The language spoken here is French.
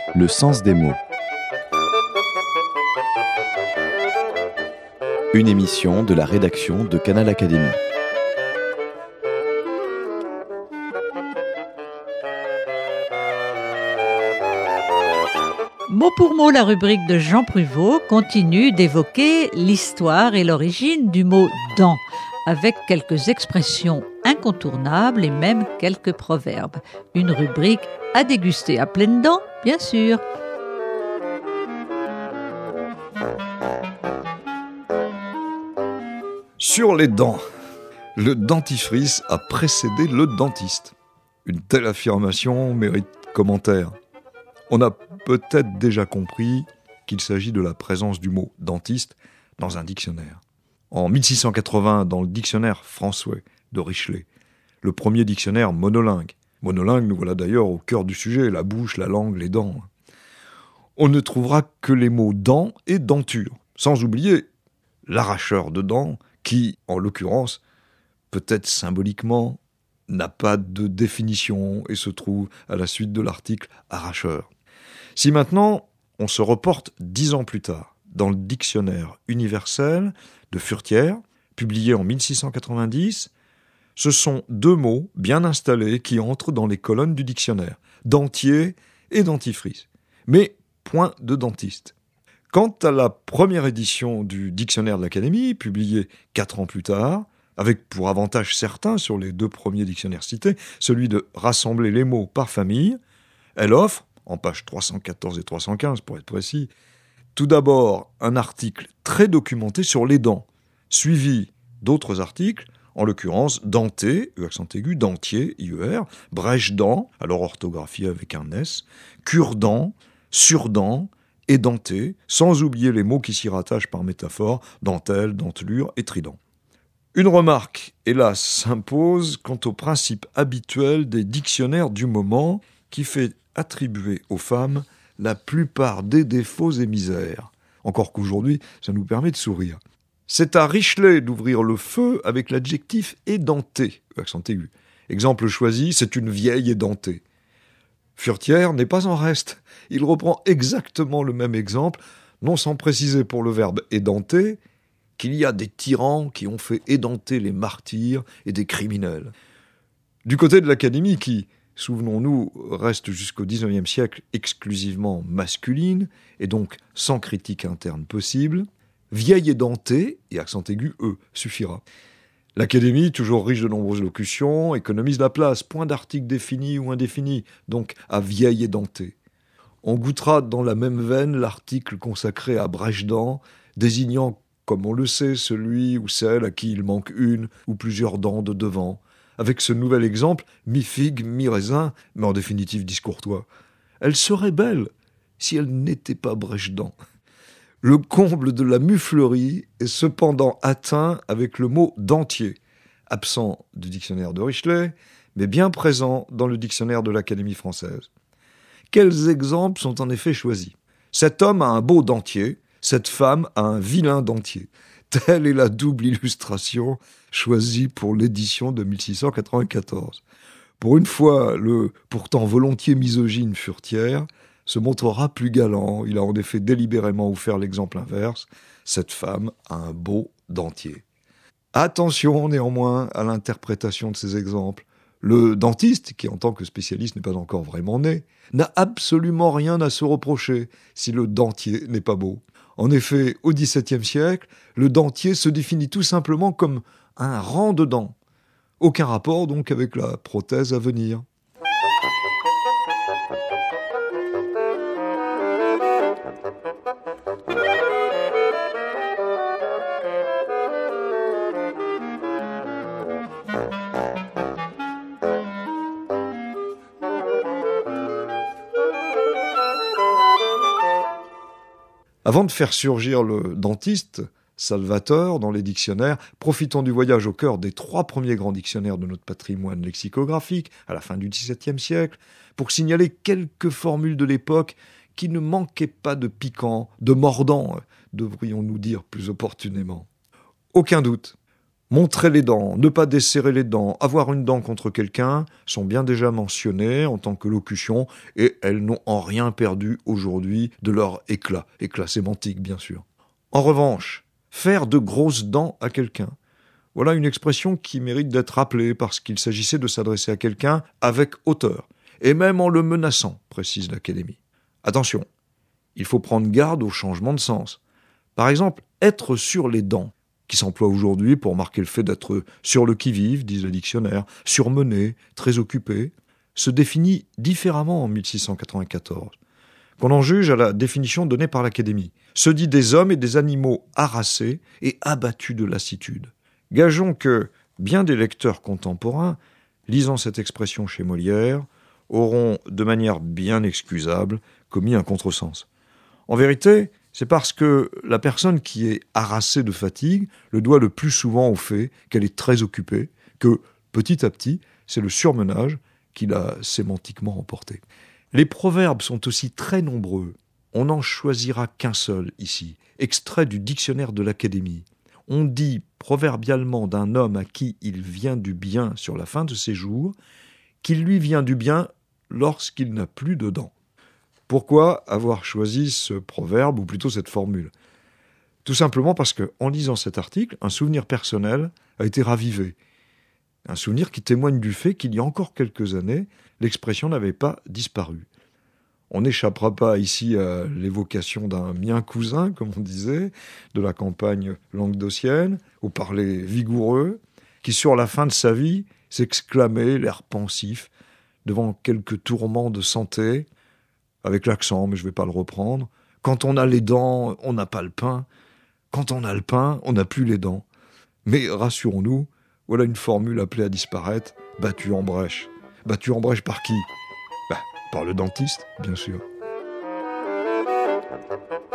Le sens des mots. Une émission de la rédaction de Canal Académie. Mot pour mot, la rubrique de Jean Pruvot continue d'évoquer l'histoire et l'origine du mot « dent », avec quelques expressions incontournables et même quelques proverbes. Une rubrique à déguster à pleines dents, bien sûr. Sur les dents, le dentifrice a précédé le dentiste. Une telle affirmation mérite commentaire. On a peut-être déjà compris qu'il s'agit de la présence du mot « dentiste » dans un dictionnaire. En 1680, dans le dictionnaire François de Richelet, le premier dictionnaire monolingue. Monolingue, nous voilà d'ailleurs au cœur du sujet, la bouche, la langue, les dents. On ne trouvera que les mots « dents » et « denture », sans oublier l'arracheur de dents, qui, en l'occurrence, peut-être symboliquement, n'a pas de définition et se trouve à la suite de l'article « arracheur ». Si maintenant, on se reporte 10 ans plus tard, dans le dictionnaire universel de Furetière, publié en 1690, ce sont deux mots bien installés qui entrent dans les colonnes du dictionnaire, dentier et dentifrice, mais point de dentiste. Quant à la première édition du dictionnaire de l'Académie, publiée 4 ans plus tard, avec pour avantage certain sur les deux premiers dictionnaires cités, celui de rassembler les mots par famille, elle offre, en pages 314 et 315 pour être précis, tout d'abord un article très documenté sur les dents, suivi d'autres articles, en l'occurrence denté, accent aigu, dentier, IER, brèche-dent, alors orthographié avec un S, cure-dent, sur-dent, édenté, sans oublier les mots qui s'y rattachent par métaphore, dentelle, dentelure et trident. Une remarque, hélas, s'impose quant au principe habituel des dictionnaires du moment qui fait attribuer aux femmes la plupart des défauts et misères. Encore qu'aujourd'hui, ça nous permet de sourire. C'est à Richelet d'ouvrir le feu avec l'adjectif édenté, accent aigu. Exemple choisi, c'est une vieille édentée. Furetière n'est pas en reste. Il reprend exactement le même exemple, non sans préciser pour le verbe édenter qu'il y a des tyrans qui ont fait édenter les martyrs et des criminels. Du côté de l'Académie qui, souvenons-nous, reste jusqu'au XIXe siècle exclusivement masculine et donc sans critique interne possible, vieille édentée, et accent aigu, suffira. L'Académie, toujours riche de nombreuses locutions, économise la place, point d'article défini ou indéfini, donc à vieille édentée. On goûtera dans la même veine l'article consacré à brèche-dent, désignant, comme on le sait, celui ou celle à qui il manque une ou plusieurs dents de devant, avec ce nouvel exemple, mi-figue, mi-raisin, mais en définitive discourtois. Elle serait belle si elle n'était pas brèche-dent. Le comble de la muflerie est cependant atteint avec le mot « dentier », absent du dictionnaire de Richelet, mais bien présent dans le dictionnaire de l'Académie française. Quels exemples sont en effet choisis ? Cet homme a un beau dentier, cette femme a un vilain dentier. Telle est la double illustration choisie pour l'édition de 1694. Pour une fois, le pourtant volontiers misogyne Furetière se montrera plus galant. Il a en effet délibérément offert l'exemple inverse. Cette femme a un beau dentier. Attention néanmoins à l'interprétation de ces exemples. Le dentiste, qui en tant que spécialiste n'est pas encore vraiment né, n'a absolument rien à se reprocher si le dentier n'est pas beau. En effet, au XVIIe siècle, le dentier se définit tout simplement comme un rang de dents. Aucun rapport donc avec la prothèse à venir. Avant de faire surgir le dentiste, Salvateur dans les dictionnaires, profitons du voyage au cœur des 3 premiers grands dictionnaires de notre patrimoine lexicographique, à la fin du XVIIe siècle, pour signaler quelques formules de l'époque qui ne manquaient pas de piquant, de mordant, devrions-nous dire plus opportunément. Aucun doute, Montrer les dents, ne pas desserrer les dents, avoir une dent contre quelqu'un sont bien déjà mentionnées en tant que locution et elles n'ont en rien perdu aujourd'hui de leur éclat sémantique bien sûr. En revanche, faire de grosses dents à quelqu'un, voilà une expression qui mérite d'être rappelée parce qu'il s'agissait de s'adresser à quelqu'un avec hauteur et même en le menaçant, précise l'Académie. Attention, il faut prendre garde au changement de sens. Par exemple, être sur les dents, qui s'emploie aujourd'hui pour marquer le fait d'être sur le qui-vive, disent les dictionnaires, surmené, très occupé, se définit différemment en 1694. Qu'on en juge à la définition donnée par l'Académie. Se dit des hommes et des animaux harassés et abattus de lassitude. Gageons que bien des lecteurs contemporains, lisant cette expression chez Molière, auront, de manière bien excusable, commis un contresens. En vérité, c'est parce que la personne qui est harassée de fatigue le doit le plus souvent au fait qu'elle est très occupée, que, petit à petit, c'est le surmenage qui l'a sémantiquement emporté. Les proverbes sont aussi très nombreux. On n'en choisira qu'un seul ici, extrait du dictionnaire de l'Académie. On dit proverbialement d'un homme à qui il vient du bien sur la fin de ses jours, qu'il lui vient du bien lorsqu'il n'a plus de dents. Pourquoi avoir choisi ce proverbe, ou plutôt cette formule ? Tout simplement parce que, en lisant cet article, un souvenir personnel a été ravivé. Un souvenir qui témoigne du fait qu'il y a encore quelques années, l'expression n'avait pas disparu. On n'échappera pas ici à l'évocation d'un mien cousin, comme on disait, de la campagne languedocienne, au parler vigoureux, qui sur la fin de sa vie s'exclamait, l'air pensif, devant quelques tourments de santé, avec l'accent, mais je ne vais pas le reprendre. Quand on a les dents, on n'a pas le pain. Quand on a le pain, on n'a plus les dents. Mais rassurons-nous, voilà une formule appelée à disparaître, battue en brèche. Battue en brèche par qui ? Par le dentiste, bien sûr.